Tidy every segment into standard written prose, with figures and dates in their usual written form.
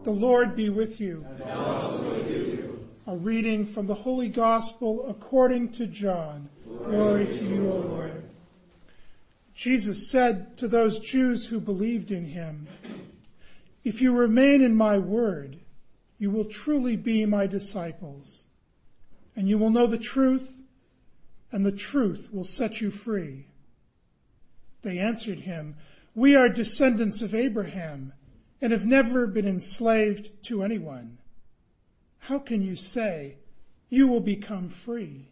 The Lord be with you. And also with you. A reading from the Holy Gospel according to John. Glory to you, O Lord. Jesus said to those Jews who believed in him, "If you remain in my word, you will truly be my disciples, and you will know the truth, and the truth will set you free." They answered him, "We are descendants of Abraham and have never been enslaved to anyone. How can you say, 'You will become free'?"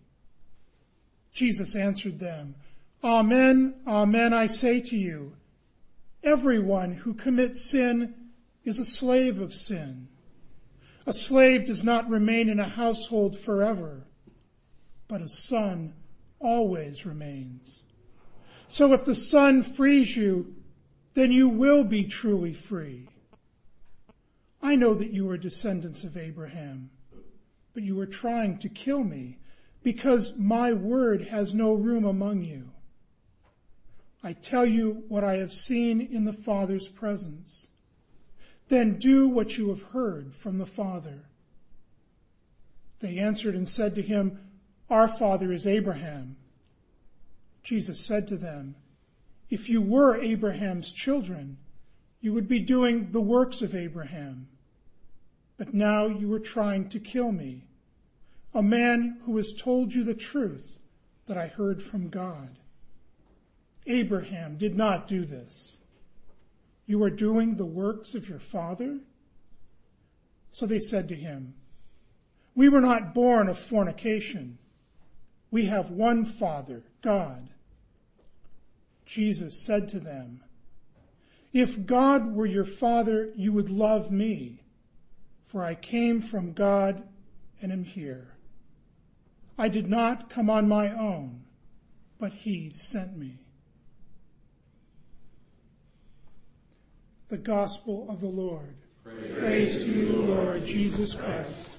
Jesus answered them, "Amen, amen, I say to you, everyone who commits sin is a slave of sin. A slave does not remain in a household forever, but a son always remains. So if the Son frees you, then you will be truly free. I know that you are descendants of Abraham, but you are trying to kill me because my word has no room among you. I tell you what I have seen in the Father's presence. Then do what you have heard from the Father." They answered and said to him, "Our father is Abraham." Jesus said to them, "If you were Abraham's children, you would be doing the works of Abraham. But now you are trying to kill me, a man who has told you the truth that I heard from God. Abraham did not do this. You are doing the works of your father?" So they said to him, "We were not born of fornication. We have one Father, God." Jesus said to them, "If God were your Father, you would love me, for I came from God and am here. I did not come on my own, but he sent me." The Gospel of the Lord. Praise to you, Lord Jesus Christ.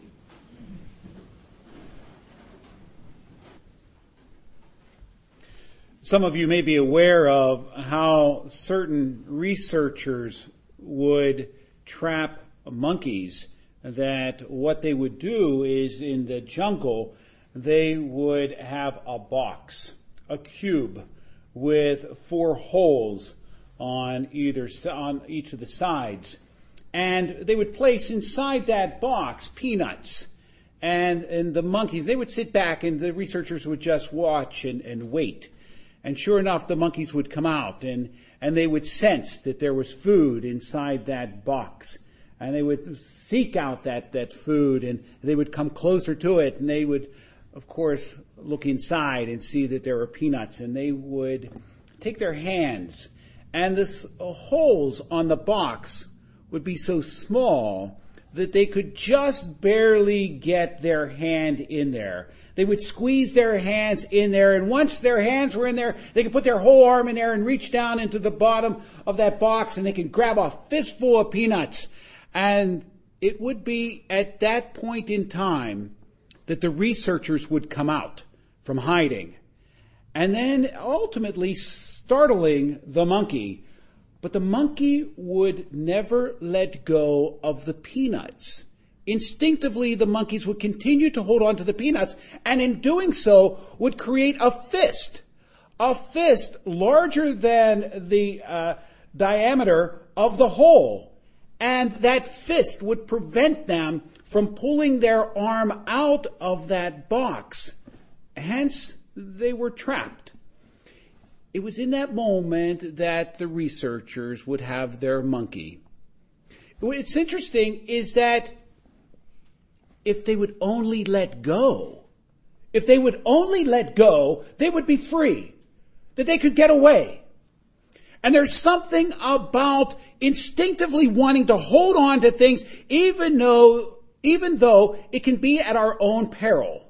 Some of you may be aware of how certain researchers would trap monkeys, that what they would do is in the jungle, they would have a box, a cube with 4 holes on each of the sides. And they would place inside that box peanuts. And the monkeys, they would sit back and the researchers would just watch and wait. And sure enough, the monkeys would come out and they would sense that there was food inside that box. And they would seek out that food and they would come closer to it. And they would, of course, look inside and see that there were peanuts. And they would take their hands, and the holes on the box would be so small that they could just barely get their hand in there. They would squeeze their hands in there, and once their hands were in there, they could put their whole arm in there and reach down into the bottom of that box, and they could grab a fistful of peanuts. And it would be at that point in time that the researchers would come out from hiding, and then ultimately startling the monkey. But the monkey would never let go of the peanuts. Instinctively, the monkeys would continue to hold on to the peanuts, and in doing so would create a fist larger than the diameter of the hole. And that fist would prevent them from pulling their arm out of that box. Hence, they were trapped. It was in that moment that the researchers would have their monkey. What's interesting is that if they would only let go, they would be free, that they could get away. And there's something about instinctively wanting to hold on to things, even though it can be at our own peril.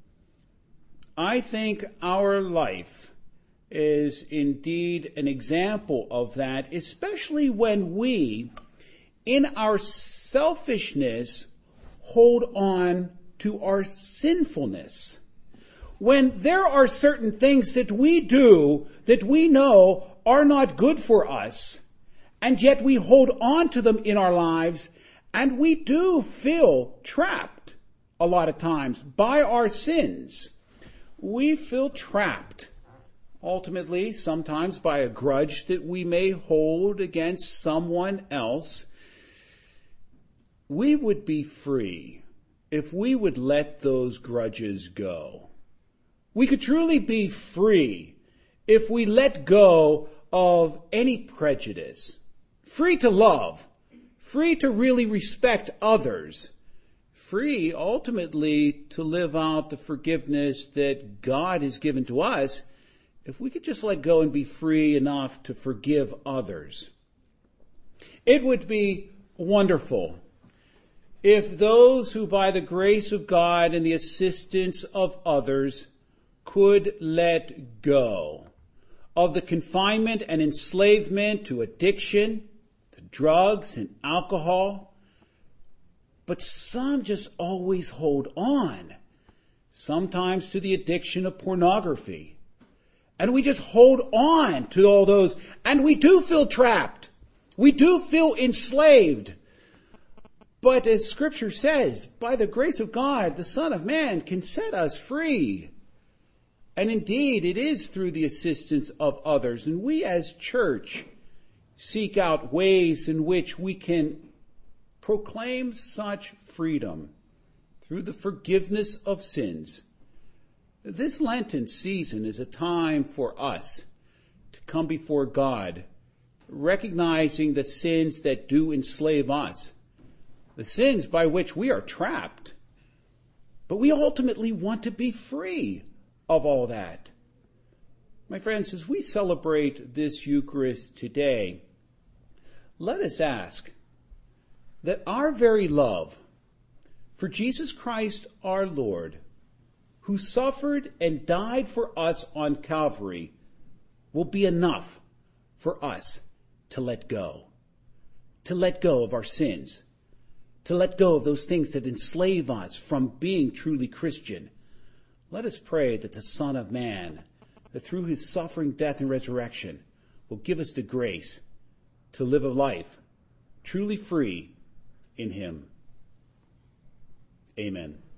I think our life is indeed an example of that, especially when we, in our selfishness, hold on to our sinfulness. When there are certain things that we do that we know are not good for us, and yet we hold on to them in our lives, And we do feel trapped a lot of times by our sins. We feel trapped, ultimately, sometimes by a grudge that we may hold against someone else. We would be free if we would let those grudges go. We could truly be free if we let go of any prejudice, free to love, free to really respect others, free ultimately to live out the forgiveness that God has given to us, if we could just let go and be free enough to forgive others. It would be wonderful if those who by the grace of God and the assistance of others could let go of the confinement and enslavement to addiction, to drugs and alcohol. But some just always hold on, sometimes to the addiction of pornography. And we just hold on to all those, and we do feel trapped. We do feel enslaved. But as Scripture says, by the grace of God, the Son of Man can set us free. And indeed, it is through the assistance of others. And we as church seek out ways in which we can proclaim such freedom through the forgiveness of sins. This Lenten season is a time for us to come before God, recognizing the sins that do enslave us, the sins by which we are trapped. But we ultimately want to be free of all that. My friends, as we celebrate this Eucharist today, let us ask that our very love for Jesus Christ our Lord, who suffered and died for us on Calvary, will be enough for us to let go of our sins, to let go of those things that enslave us from being truly Christian. Let us pray that the Son of Man, that through his suffering, death, and resurrection, will give us the grace to live a life truly free in him. Amen.